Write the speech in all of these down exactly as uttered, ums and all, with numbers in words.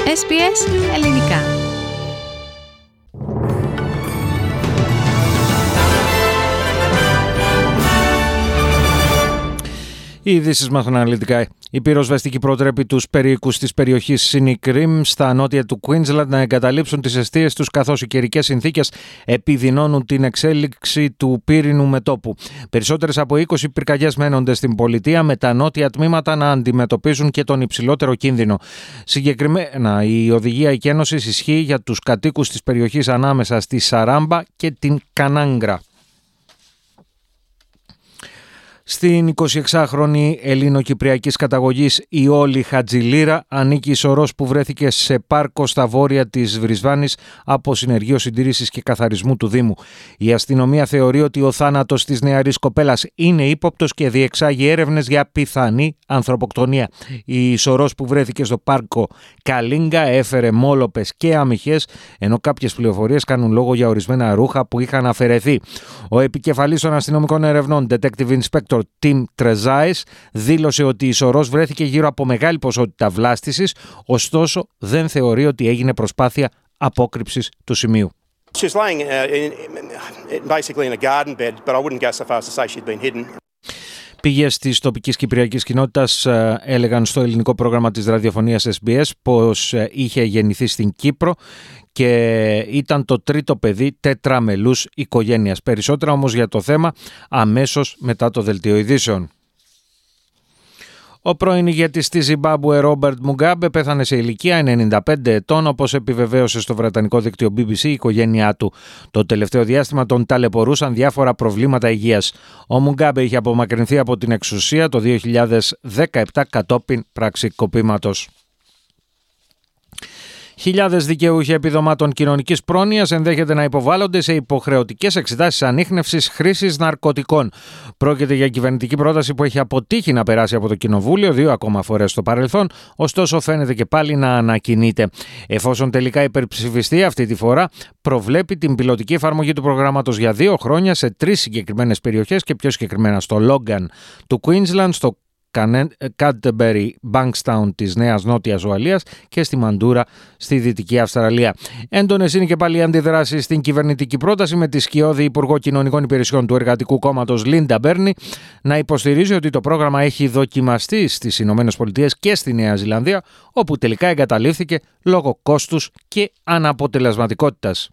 Ες Μπι Ες Ελληνικά. Οι ειδήσεις μας αναλυτικά. Η πυροσβεστική προτρέπει τους περιοίκους της περιοχής Σινικρίμ στα νότια του Queensland να εγκαταλείψουν τις εστίες τους, καθώς οι καιρικές συνθήκες επιδεινώνουν την εξέλιξη του πύρινου μετώπου. Περισσότερες από είκοσι πυρκαγιές μένονται στην πολιτεία, με τα νότια τμήματα να αντιμετωπίζουν και τον υψηλότερο κίνδυνο. Συγκεκριμένα, η οδηγία εκένωσης ισχύει για τους κατοίκους της περιοχής ανάμεσα στη Σαράμπα και την Κανάγκρα. Στην εικοσιεξάχρονη ελληνοκυπριακής καταγωγής Ιόλη Χατζηλίρα ανήκει η σωρός που βρέθηκε σε πάρκο στα βόρεια της Βρισβάνης από συνεργείο συντήρησης και καθαρισμού του Δήμου. Η αστυνομία θεωρεί ότι ο θάνατος της νεαρής κοπέλας είναι ύποπτος και διεξάγει έρευνες για πιθανή ανθρωποκτονία. Η σωρός που βρέθηκε στο πάρκο Καλίνγκα έφερε μόλοπες και αμυχές, ενώ κάποιες πληροφορίες κάνουν λόγο για ορισμένα ρούχα που είχαν αφαιρεθεί. Ο επικεφαλής των αστυνομικών ερευνών, Detective Inspector Tim Τρεζάης, δήλωσε ότι η σωρός βρέθηκε γύρω από μεγάλη ποσότητα βλάστησης, ωστόσο δεν θεωρεί ότι έγινε προσπάθεια απόκρυψης του σημείου. She was laying uh, in, basically in a garden bed, but I wouldn't go so far as to say she'd been hidden. Πηγές της τοπικής κυπριακής κοινότητας έλεγαν στο ελληνικό πρόγραμμα της ραδιοφωνίας Ες Μπι Ες πως είχε γεννηθεί στην Κύπρο και ήταν το τρίτο παιδί τετραμελούς οικογένειας. Περισσότερα όμως για το θέμα αμέσως μετά το δελτίο ειδήσεων. Ο πρώην ηγέτης της Ζιμπάμπουε Ρόμπερτ Μουγκάμπε πέθανε σε ηλικία ενενήντα πέντε ετών, όπως επιβεβαίωσε στο βρετανικό δίκτυο μπι μπι σι η οικογένειά του. Το τελευταίο διάστημα τον ταλαιπωρούσαν διάφορα προβλήματα υγείας. Ο Μουγκάμπε είχε απομακρυνθεί από την εξουσία το δύο χιλιάδες δεκαεπτά κατόπιν πραξικοπήματος. Χιλιάδες δικαιούχοι επιδομάτων κοινωνικής πρόνοιας ενδέχεται να υποβάλλονται σε υποχρεωτικές εξετάσεις ανίχνευσης χρήσης ναρκωτικών. Πρόκειται για κυβερνητική πρόταση που έχει αποτύχει να περάσει από το Κοινοβούλιο δύο ακόμα φορές στο παρελθόν, ωστόσο φαίνεται και πάλι να ανακοινείται. Εφόσον τελικά υπερψηφιστεί αυτή τη φορά, προβλέπει την πιλωτική εφαρμογή του προγράμματος για δύο χρόνια σε τρεις συγκεκριμένες περιοχές και πιο συγκεκριμένα στο Λόγκαν του Queensland, στο Canterbury Bankstown της Νέας Νότιας Ουαλίας και στη Μαντούρα στη Δυτική Αυστραλία. Έντονες είναι και πάλι οι αντιδράσεις στην κυβερνητική πρόταση, με τη σκιώδη Υπουργό Κοινωνικών Υπηρεσιών του Εργατικού Κόμματος Λίντα Μπέρνι να υποστηρίζει ότι το πρόγραμμα έχει δοκιμαστεί στις Ηνωμένες Πολιτείες και στη Νέα Ζηλανδία, όπου τελικά εγκαταλείφθηκε λόγω κόστους και αναποτελεσματικότητας.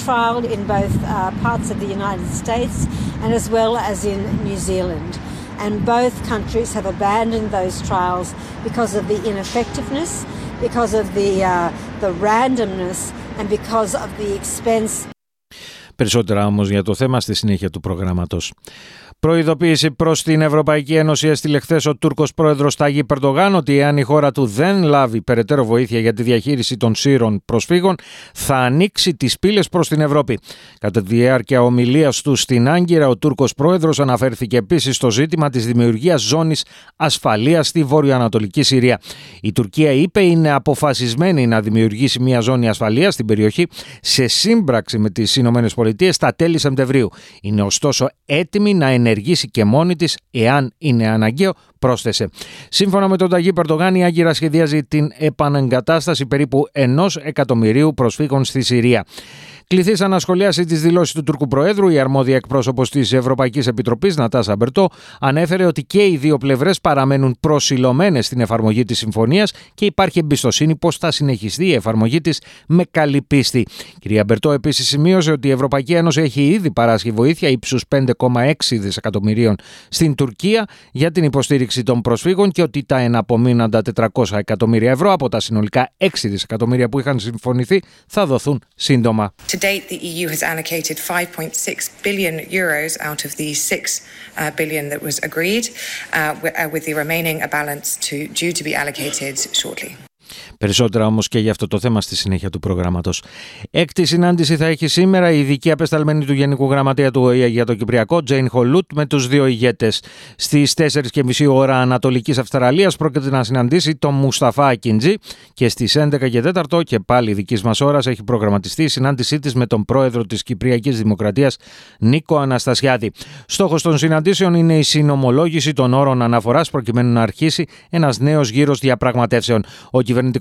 And both countries have abandoned those trials because of the ineffectiveness, because of the, uh, the randomness and because of the expense. Περισσότερα όμως για το θέμα στη συνέχεια του προγράμματος. Προειδοποίηση προς την Ευρωπαϊκή Ένωση έστειλε χθες ο Τούρκος πρόεδρος Ταγίπ Ερντογάν ότι εάν η χώρα του δεν λάβει περαιτέρω βοήθεια για τη διαχείριση των σύρων προσφύγων, θα ανοίξει τις πύλες προς την Ευρώπη. Κατά τη διάρκεια ομιλίας του στην Άγκυρα, ο Τούρκος πρόεδρος αναφέρθηκε επίσης στο ζήτημα της δημιουργίας ζώνης ασφαλείας στη βορειοανατολική Συρία. Η Τουρκία, είπε, είναι αποφασισμένη να δημιουργήσει μια ζώνη ασφαλείας στην περιοχή σε σύμπραξη με τις Ηνωμένες Πολιτείες στα τέλη Σεπτεμβρίου. Είναι ωστόσο έτοιμη να ενεργήσει και μόνη της εάν είναι αναγκαίο, πρόσθεσε. Σύμφωνα με τον Ταγίπ Ερντογάν, η Άγκυρα σχεδιάζει την επανεγκατάσταση περίπου ενός εκατομμυρίου προσφύγων στη Συρία. Κληθήσαν να σχολιάσει τις δηλώσεις του Τούρκου Προέδρου, η αρμόδια εκπρόσωπος της Ευρωπαϊκής Επιτροπής, Νατάσα Μπερτό, ανέφερε ότι και οι δύο πλευρές παραμένουν προσιλωμένες στην εφαρμογή της συμφωνίας και υπάρχει εμπιστοσύνη πως θα συνεχιστεί η εφαρμογή της με καλή πίστη. Κυρία Μπερτό επίσης σημείωσε ότι η Ευρωπαϊκή Ένωση έχει ήδη παράσχει βοήθεια ύψους πέντε κόμμα έξι δισεκατομμυρίων στην Τουρκία για την υποστήριξη των προσφύγων και ότι τα εναπομείναντα τετρακόσια εκατομμύρια ευρώ από τα συνολικά έξι δισεκατομμύρια που είχαν συμφωνηθεί θα δοθούν σύντομα. To date, the E U has allocated five point six billion euros out of the six uh, billion that was agreed, uh, with the remaining balance to, due to be allocated shortly. Περισσότερα όμως και για αυτό το θέμα στη συνέχεια του προγράμματος. Έκτη συνάντηση θα έχει σήμερα η ειδική απεσταλμένη του Γενικού Γραμματέα του ΟΗΕ για το Κυπριακό, Τζέιν Χολούτ, με τους δύο ηγέτες. Στις τέσσερις και μισή ώρα Ανατολικής Αυστραλίας πρόκειται να συναντήσει τον Μουσταφά Ακιντζή και στις έντεκα και τέσσερα και πάλι δικής μας ώρας έχει προγραμματιστεί η συνάντησή της με τον πρόεδρο της Κυπριακής Δημοκρατίας, Νίκο Αναστασιάδη. Στόχος των συναντήσεων είναι η συνομολόγηση των όρων αναφοράς προκειμένου να αρχίσει ένας νέος γύρος διαπραγματεύσεων. Ο κυβερνητικός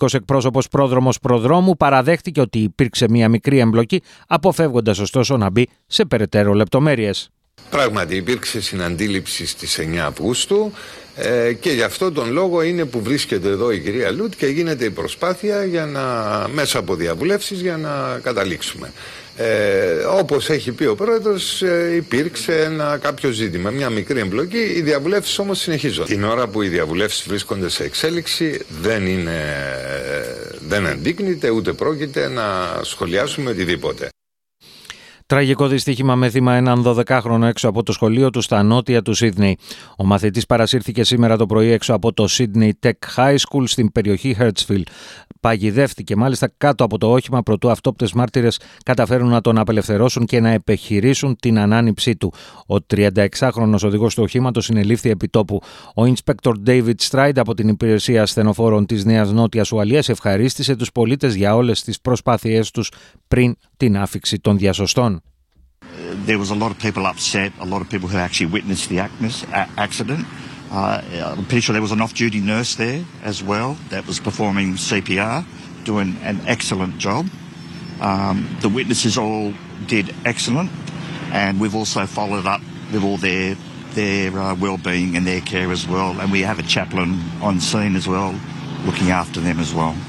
υπουργός εκπρόσωπος πρόδρομος προδρόμου παραδέχτηκε ότι υπήρξε μια μικρή εμπλοκή, αποφεύγοντας ωστόσο να μπει σε περαιτέρω λεπτομέρειες. Πράγματι υπήρξε συναντήληψη στις εννιά Αυγούστου ε, και γι' αυτό τον λόγο είναι που βρίσκεται εδώ η κυρία Λούτ και γίνεται η προσπάθεια για να, μέσα από διαβουλεύσεις για να καταλήξουμε. Ε, όπως έχει πει ο πρόεδρος, ε, υπήρξε ένα κάποιο ζήτημα, μια μικρή εμπλοκή. Οι διαβουλεύσεις όμως συνεχίζονται. Την ώρα που οι διαβουλεύσεις βρίσκονται σε εξέλιξη δεν είναι, δεν αντίκνυται ούτε πρόκειται να σχολιάσουμε οτιδήποτε. Τραγικό δυστύχημα με θύμα έναν δωδεκάχρονο έξω από το σχολείο του στα νότια του Σίδνεϊ. Ο μαθητής παρασύρθηκε σήμερα το πρωί έξω από το Sydney Tech High School στην περιοχή Hertzfield. Παγιδεύτηκε μάλιστα κάτω από το όχημα προτού αυτόπτες μάρτυρες καταφέρουν να τον απελευθερώσουν και να επιχειρήσουν την ανάνυψή του. Ο τριανταεξάχρονος οδηγός του οχήματος συνελήφθη επί τόπου. Ο Inspector David Stride από την Υπηρεσία Ασθενοφόρων της Νέας Νότιας Ουαλίας ευχαρίστησε τους πολίτες για όλες τις προσπάθειές τους πριν την άφιξη των διασωστών. There was a lot of people upset, a lot of people who actually witnessed the accident. Uh, I'm pretty sure there was an off-duty nurse there as well that was performing C P R, doing an excellent job. Um, the witnesses all did excellent, and we've also followed up with all their their uh, well-being and their care as well, and we have a chaplain on scene as well, looking after them as well.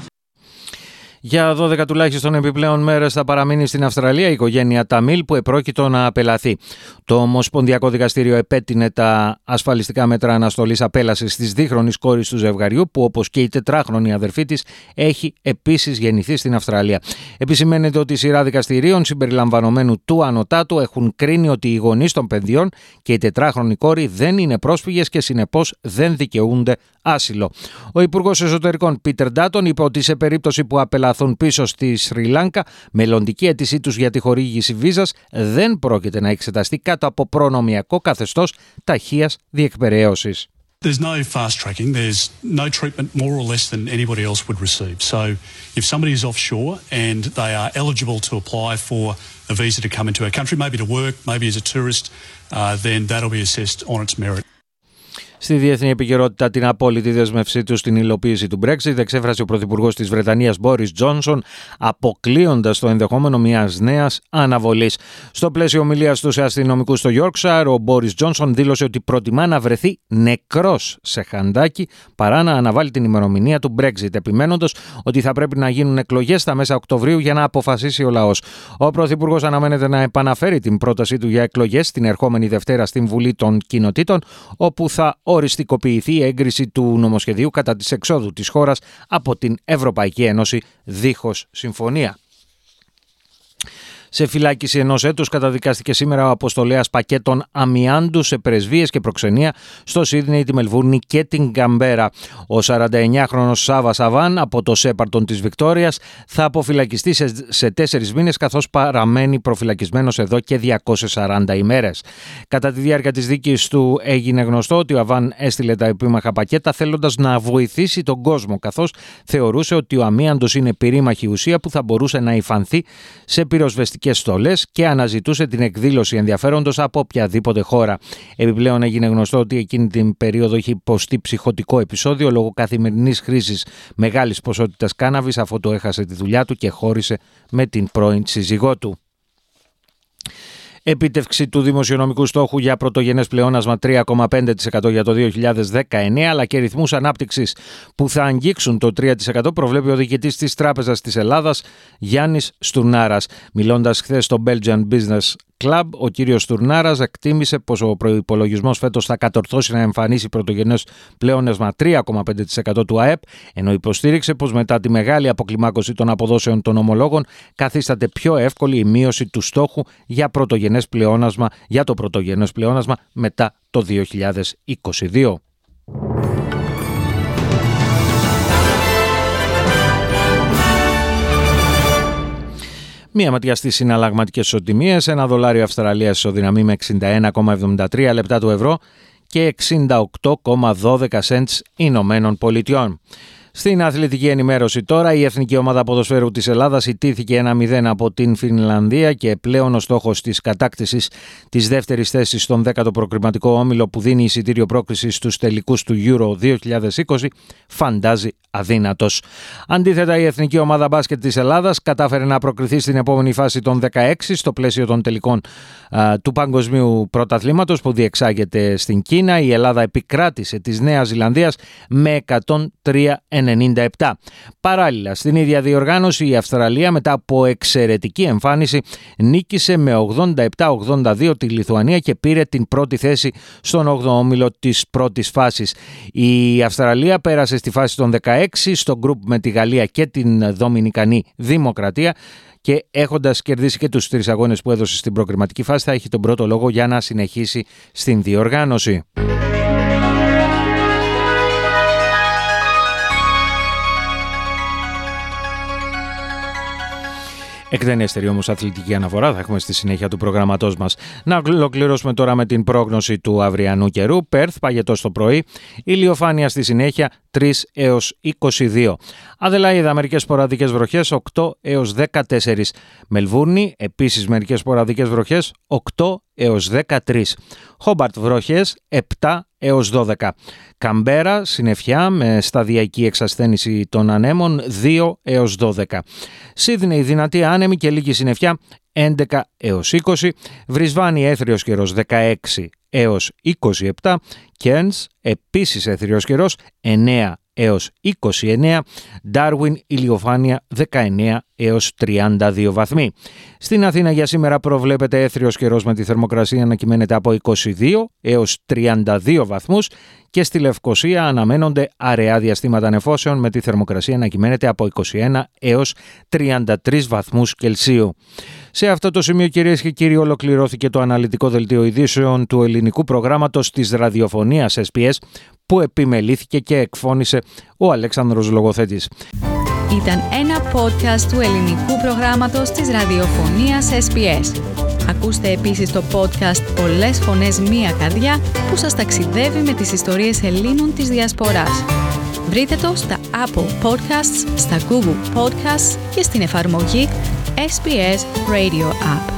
Για δώδεκα τουλάχιστον επιπλέον μέρες θα παραμείνει στην Αυστραλία η οικογένεια Ταμίλ που επρόκειτο να απελαθεί. Το Ομοσπονδιακό Δικαστήριο επέτεινε τα ασφαλιστικά μέτρα αναστολής απέλασης της δίχρονης κόρης του ζευγαριού που όπως και η τετράχρονη αδερφή της έχει επίσης γεννηθεί στην Αυστραλία. Επισημαίνεται ότι η σειρά δικαστηρίων συμπεριλαμβανομένου του ανωτάτου έχουν κρίνει ότι οι γονείς των παιδιών και η τετράχρονη κόρη δεν είναι πρόσφυγες και συνεπώς δεν δικαιούνται άσυλο. Ο Υπουργός Εσωτερικών Πίτερ Ντάτον είπε ότι σε περίπτωση που απελαθούν πίσω στη Σρι Λάνκα, μελλοντική αίτησή τους για τη χορήγηση βίζας δεν πρόκειται να εξεταστεί κάτω από προνομιακό καθεστώς ταχείας διεκπεραίωσης. There's no fast tracking. There's no treatment more or less than anybody else would receive. So if somebody is offshore and they are eligible to apply for a visa to come into our country, maybe to work, maybe as a tourist, uh, then that'll be assessed on its merit. Στη διεθνή επικαιρότητα, την απόλυτη δέσμευσή του στην υλοποίηση του Brexit εξέφρασε ο Πρωθυπουργός της Βρετανίας Μπόρις Τζόνσον, αποκλείοντας το ενδεχόμενο μιας νέας αναβολής. Στο πλαίσιο ομιλίας του σε αστυνομικούς στο Yorkshire, ο Μπόρις Τζόνσον δήλωσε ότι προτιμά να βρεθεί νεκρός σε χαντάκι παρά να αναβάλει την ημερομηνία του Brexit, επιμένοντας ότι θα πρέπει να γίνουν εκλογές στα μέσα Οκτωβρίου για να αποφασίσει ο λαός. Ο Πρωθυπουργός αναμένεται να επαναφέρει την πρότασή του για εκλογές την ερχόμενη Δευτέρα στην Βουλή των Κοινοτήτων, όπου θα οριστικοποιηθεί η έγκριση του νομοσχεδίου κατά της εξόδου της χώρας από την Ευρωπαϊκή Ένωση δίχως συμφωνία. Σε φυλάκιση ενός έτους καταδικάστηκε σήμερα ο αποστολέας πακέτων αμοιάντου σε πρεσβείες και προξενία στο Σίδνεϊ, τη Μελβούρνη και την Καμπέρα. Ο σαρανταεννιάχρονος Σάβα Σαβάν από το Σέπαρτον της Βικτόριας θα αποφυλακιστεί σε, σε τέσσερις μήνες καθώς παραμένει προφυλακισμένος εδώ και διακόσιες σαράντα ημέρες. Κατά τη διάρκεια της δίκης του έγινε γνωστό ότι ο Αβάν έστειλε τα επίμαχα πακέτα θέλοντας να βοηθήσει τον κόσμο, καθώς θεωρούσε ότι ο αμίαντος είναι πυρήμαχη ουσία που θα μπορούσε να υφανθεί σε πυροσβεστική και στολές και αναζητούσε την εκδήλωση ενδιαφέροντος από οποιαδήποτε χώρα. Επιπλέον έγινε γνωστό ότι εκείνη την περίοδο είχε υποστεί ψυχωτικό επεισόδιο λόγω καθημερινής χρήσης μεγάλης ποσότητας κάναβης, αφού το έχασε τη δουλειά του και χώρισε με την πρώην σύζυγό του. Επίτευξη του δημοσιονομικού στόχου για πρωτογενές πλεόνασμα τρία κόμμα πέντε τοις εκατό για το δύο χιλιάδες δεκαεννέα αλλά και ρυθμούς ανάπτυξης που θα αγγίξουν το τρία τοις εκατό προβλέπει ο διοικητής της Τράπεζας της Ελλάδας Γιάννης Στουρνάρας. Μιλώντας χθες στο Belgian Business Club, ο κύριος Στουρνάρας εκτίμησε πως ο προϋπολογισμός φέτος θα κατορθώσει να εμφανίσει πρωτογενές πλεόνασμα τρία κόμμα πέντε τοις εκατό του ΑΕΠ, ενώ υποστήριξε πως μετά τη μεγάλη αποκλιμάκωση των αποδόσεων των ομολόγων καθίσταται πιο εύκολη η μείωση του στόχου για, πρωτογενές πλεόνασμα, για το πρωτογενές πλεόνασμα μετά το δύο χιλιάδες είκοσι δύο. Μία ματιά στις συναλλαγματικές ισοτιμίες. Ένα δολάριο Αυστραλίας ισοδυναμεί με εξήντα ένα κόμμα εβδομήντα τρία λεπτά του ευρώ και εξήντα οκτώ κόμμα δώδεκα σέντς Ηνωμένων Πολιτειών. Στην αθλητική ενημέρωση τώρα, η Εθνική Ομάδα Ποδοσφαίρου της Ελλάδας ιτήθηκε ένα μηδέν από την Φινλανδία και πλέον ο στόχος της κατάκτησης της δεύτερης θέσης στον δέκατο προκριματικό όμιλο που δίνει εισιτήριο πρόκρισης στους τελικούς του Euro δύο χιλιάδες είκοσι φαντάζει αδύνατος. Αντίθετα, η Εθνική Ομάδα Μπάσκετ της Ελλάδας κατάφερε να προκριθεί στην επόμενη φάση των δεκαέξι στο πλαίσιο των τελικών α, του Παγκοσμίου Πρωταθλήματος που διεξάγεται στην Κίνα. Η Ελλάδα επικράτησε της Νέας Ζηλανδίας με εκατόν τρία ενενήντα επτά. Παράλληλα, στην ίδια διοργάνωση η Αυστραλία μετά από εξαιρετική εμφάνιση νίκησε με ογδόντα επτά ογδόντα δύο τη Λιθουανία και πήρε την πρώτη θέση στον όγδοο όμιλο της πρώτης φάσης. Η Αυστραλία πέρασε στη φάση των δεκαέξι στο γκρουπ με τη Γαλλία και την Δομινικανή Δημοκρατία και έχοντας κερδίσει και τους τρεις αγώνες που έδωσε στην προκριματική φάση θα έχει τον πρώτο λόγο για να συνεχίσει στην διοργάνωση. Εκτενέστερη όμως αθλητική αναφορά θα έχουμε στη συνέχεια του προγραμματός μας. Να ολοκληρώσουμε τώρα με την πρόγνωση του αυριανού καιρού. Πέρθ, παγετό το πρωί, ηλιοφάνεια στη συνέχεια τρία έως είκοσι δύο. Αδελαΐδα, μερικές σποραδικές βροχές οκτώ έως δεκατέσσερα. Μελβούρνη, επίσης μερικές σποραδικές βροχές οκτώ έως δεκατρία. Χόμπαρτ, βροχές επτά έως δώδεκα. Καμπέρα, συννεφιά με σταδιακή εξασθένηση των ανέμων δύο έως δώδεκα. Σίδνεϊ, δυνατή άνεμη και λίγη συννεφιά έντεκα έως είκοσι. Βρισβάνη, έθριος καιρός δεκαέξι έως είκοσι επτά. Κέρνς, επίσης έθριος καιρός εννέα έως είκοσι εννέα. Ντάρουιν, ηλιοφάνεια δεκαεννέα έως τριάντα δύο βαθμοί. Στην Αθήνα για σήμερα προβλέπεται έθριος καιρός με τη θερμοκρασία να κυμαίνεται από είκοσι δύο έως τριάντα δύο βαθμούς και στη Λευκοσία αναμένονται αραιά διαστήματα νεφώσεων με τη θερμοκρασία να κυμαίνεται από είκοσι ένα έως τριάντα τρεις βαθμούς Κελσίου. Σε αυτό το σημείο, κυρίες και κύριοι, ολοκληρώθηκε το αναλυτικό δελτίο ειδήσεων του ελληνικού προγράμματος της ραδιοφωνίας ες μπι ες που επιμελήθηκε και εκφώνησε ο Αλέξανδρος Λογοθέτης. Ήταν ένα podcast του ελληνικού προγράμματος της ραδιοφωνίας ες μπι ες. Ακούστε επίσης το podcast «Πολλές φωνές, μία καρδιά» που σας ταξιδεύει με τις ιστορίες Ελλήνων της Διασποράς. Βρείτε το στα Apple Podcasts, στα Google Podcasts και στην εφαρμογή ες μπι ες Radio App.